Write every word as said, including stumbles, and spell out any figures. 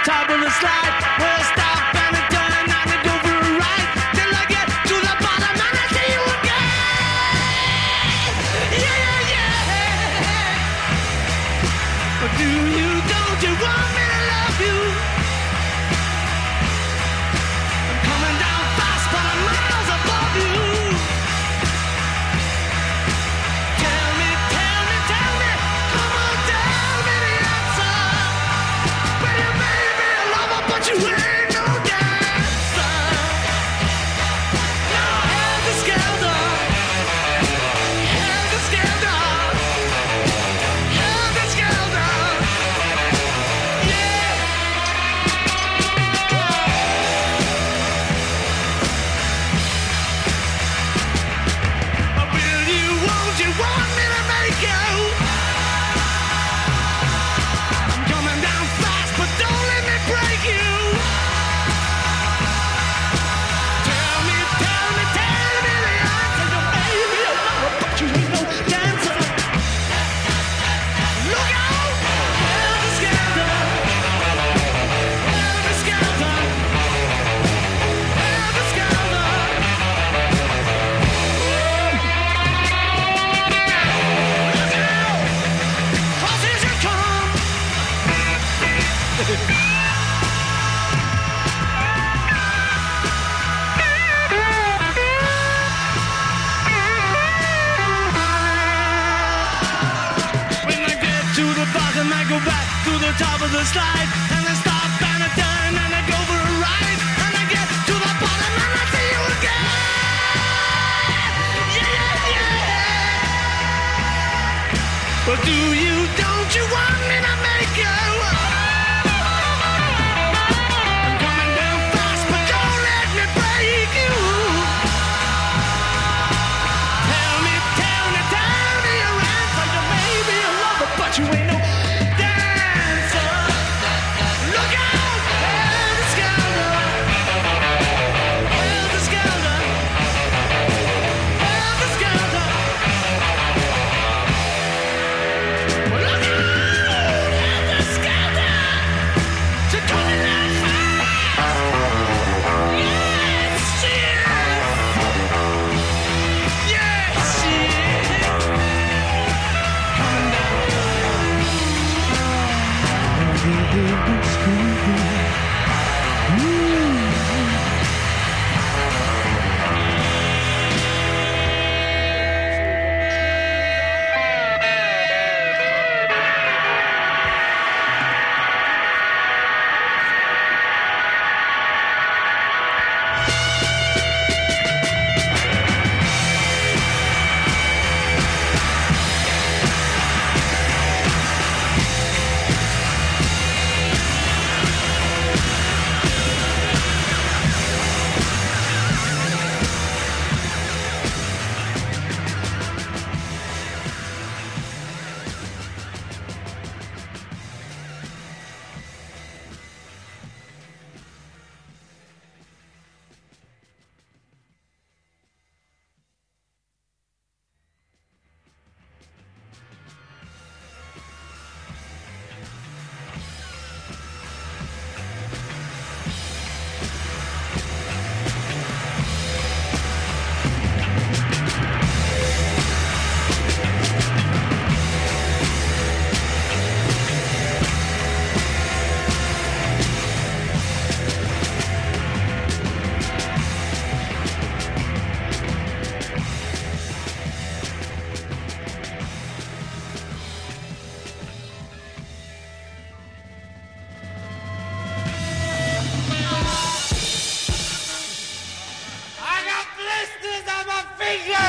top of the slide. We'll stop and a turn and a go for a ride till I get to the bottom and I see you again. Yeah, yeah, yeah. But do you, don't you want me to love you? I'm coming down fast, but I'm miles above you. Tell me, tell me, tell me, come on, tell me the answer. Well, you made me a lover, but you ain't no dancer. Now, helter-skelter, helter-skelter, helter-skelter, yeah. Will you, won't you want me to make you? I'm coming down fast, but don't let me break you. Tell me, tell me, tell me the answer. You may be a lover, but you ain't no dancer. Look out! Helter-skelter, helter-skelter, helter-skelter. Horses you come. When I get to the bottom, I go back to the top of the slide, and I stop and I turn and I go for a ride, and I get to the bottom and I see you again. Yeah, yeah, yeah. But do you, don't you want me to make you? I'm coming down fast, but don't let me break you. Tell me, tell me, tell me your answer. You may be a lover, but you ain't no dancer. Look out, helter-skelter, helter-skelter, helter-skelter. Look out, helter-skelter. You're coming down fast. Yes, yes. Yes, yes. Coming down. I got blisters on my fingers.